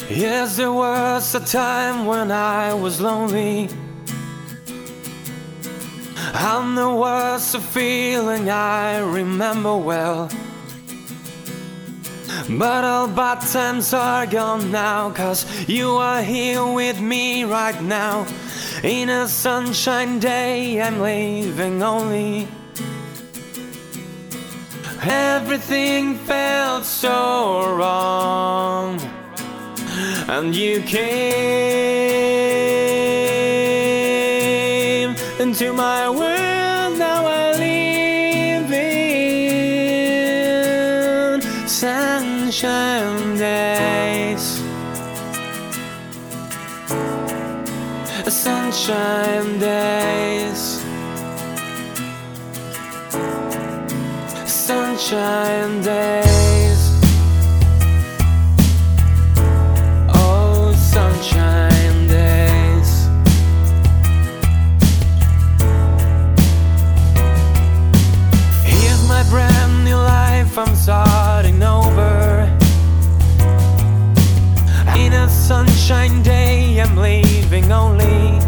Yes, there was a time when I was lonely, and there was a feeling I remember well. But all bad times are gone now, 'cause you are here with me right now. In a sunshine day I'm leaving only. Everything felt so wrong, and you came into my world. Now I live in sunshine days, sunshine days, sunshine days. Oh, sunshine days. Here's my brand new life I'm starting over. In a sunshine day I'm leaving only.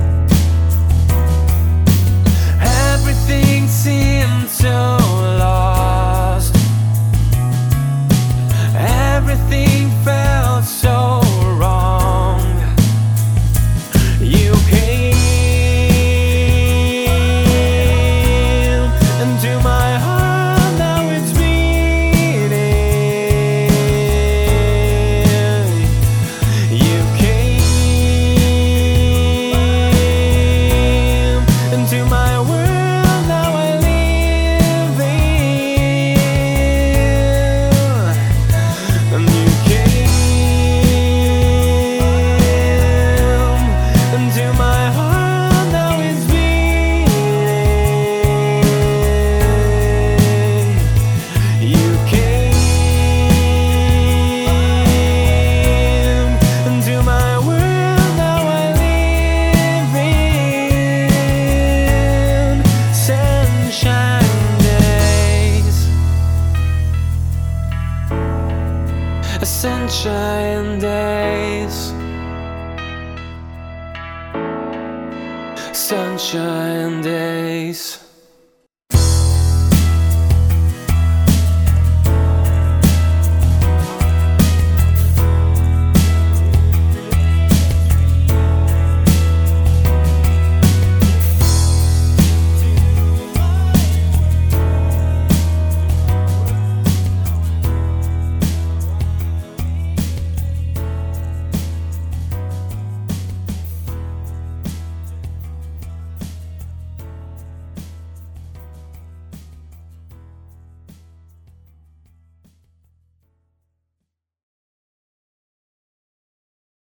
Everything seems so lost. Everything felt so wrong. You came into my heart, now it's beating. You came into my world, now I live in. And you came into my heart, now it's beating. You came into my world, now I live in sunshine days, sunshine days, sunshine days.